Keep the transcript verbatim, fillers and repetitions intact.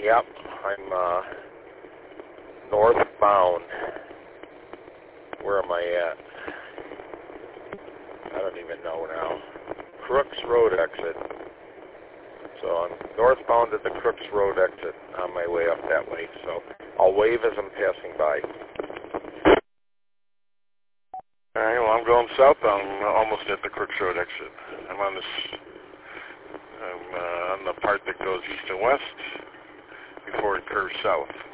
Yep, I'm uh, northbound. Where am I at? I don't even know now. Crooks Road exit. So I'm northbound at the Crooks Road exit on my way up that way. So I'll wave as I'm passing by. All right, well, I'm going southbound. I'm almost at the Crooks Road exit. I'm on this, I'm uh, on the part that goes east and west before it curves south.